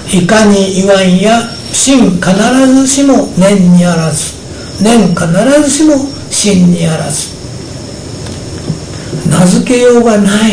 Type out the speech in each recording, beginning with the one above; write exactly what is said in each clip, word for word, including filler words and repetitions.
いかに言わんや真必ずしも念にあらず、念必ずしも真にあらず。名付けようがない。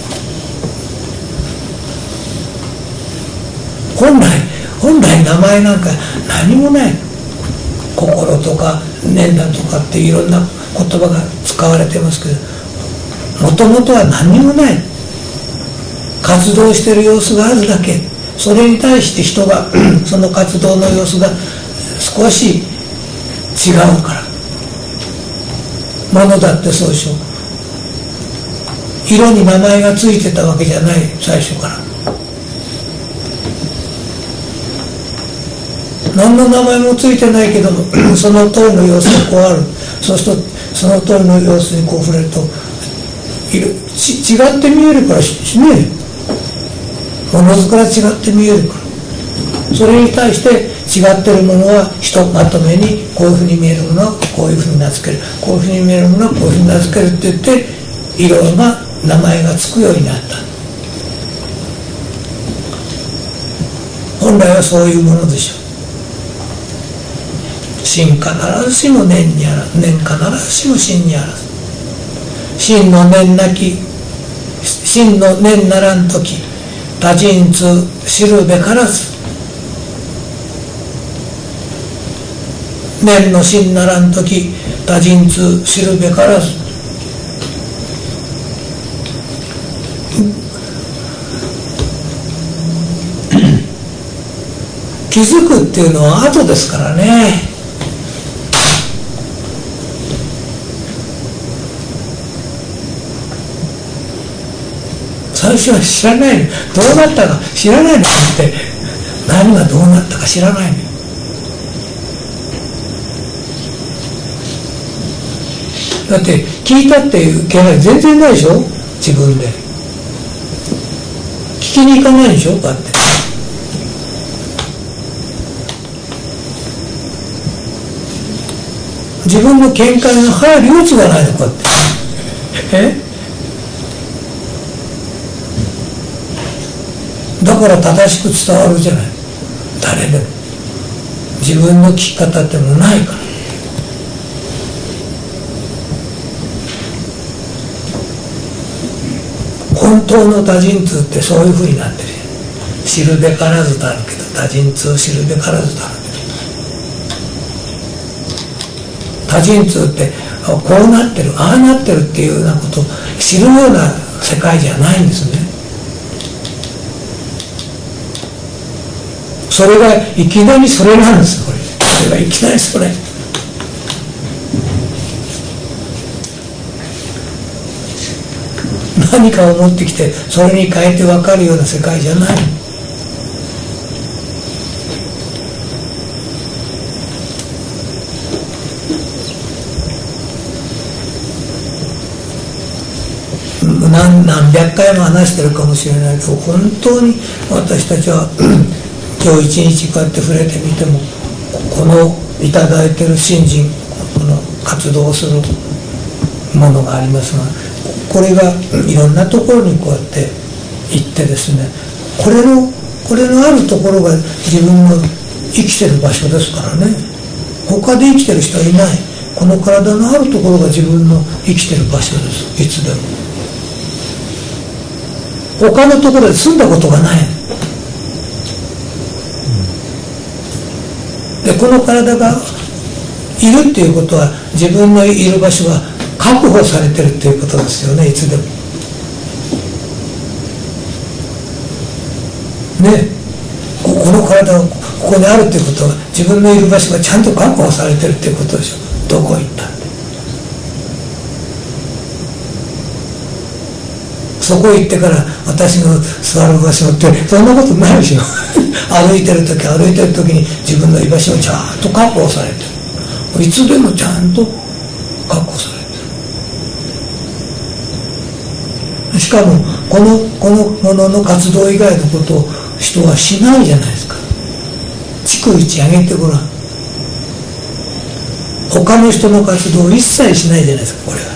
本来本来名前なんか何もない。心とか念だとかっていろんな言葉が使われてますけど、もともとは何もない。活動している様子があるだけ。それに対して人がその活動の様子が少し違うから。物だってそうでしょ。色に名前がついてたわけじゃない、最初から。何の名前もついてないけどもその通りの様子がこうある。そうするとその通りの様子にこう触れるとち違って見えるからね、ものずから違って見えるから。それに対して違ってるものはひとまとめに、こういうふうに見えるものはこういうふうに名付ける、こういうふうに見えるものはこういうふうに名付けるって言っていろんな名前がつくようになった。本来はそういうものでしょう。真必ずしも念にあらず、念必ずしも真にあらず。真の念なき、真の念ならんとき、他人通知るべからず。念の真ならんとき、他人通知るべからず。気づくっていうのは後ですからね。最初は知らないの。どうなったか知らないのって、何がどうなったか知らないの。だって聞いたっていう気配全然ないでしょ。自分で聞きに行かないでしょ。だって自分の見解の入る余地がないの。こうやってえだから正しく伝わるじゃない。誰でも自分の聞き方ってもないから。本当の多人通ってそういうふうになってる。知るべからずとあるけど、多人通知るべからずとあるけど、多人通ってこうなってる、ああなってるっていうようなことを知るような世界じゃないんですね。それがいきなりそれなんです。これそれがいきなりそれ。何かを持ってきてそれに変えて分かるような世界じゃない。何, 何百回も話してるかもしれないけど、本当に私たちは今日一日こうやって触れてみても、このいただいてる信心、この活動するものがありますが、これがいろんなところにこうやって行ってですね、これのこれのあるところが自分の生きてる場所ですからね。他で生きてる人はいない。この体のあるところが自分の生きてる場所です。いつでも他のところで住んだことがない。でこの体がいるっていうことは、自分のいる場所が確保されてるっていうことですよね。いつでもね、この体がここにあるっていうことは、自分のいる場所がちゃんと確保されてるっていうことでしょ。どこ行ったって、そこ行ってから私の座る場所ってそんなことないでしょ歩いてる時歩いてる時に自分の居場所をちゃんと確保されてる。いつでもちゃんと確保されてる。しかもこのこのものの活動以外のことを人はしないじゃないですか。逐一上げてごらん。他の人の活動を一切しないじゃないですか。これは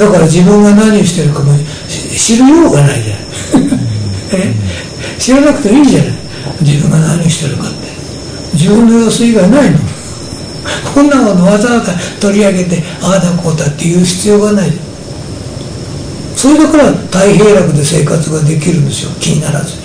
だから自分が何をしてるかも知るようがないじゃないえ知らなくていいじゃない、自分が何をしてるかって。自分の様子以外ないのこんなものわざわざ取り上げてああだこうだって言う必要がない。それだから大平楽で生活ができるんですよ、気にならず。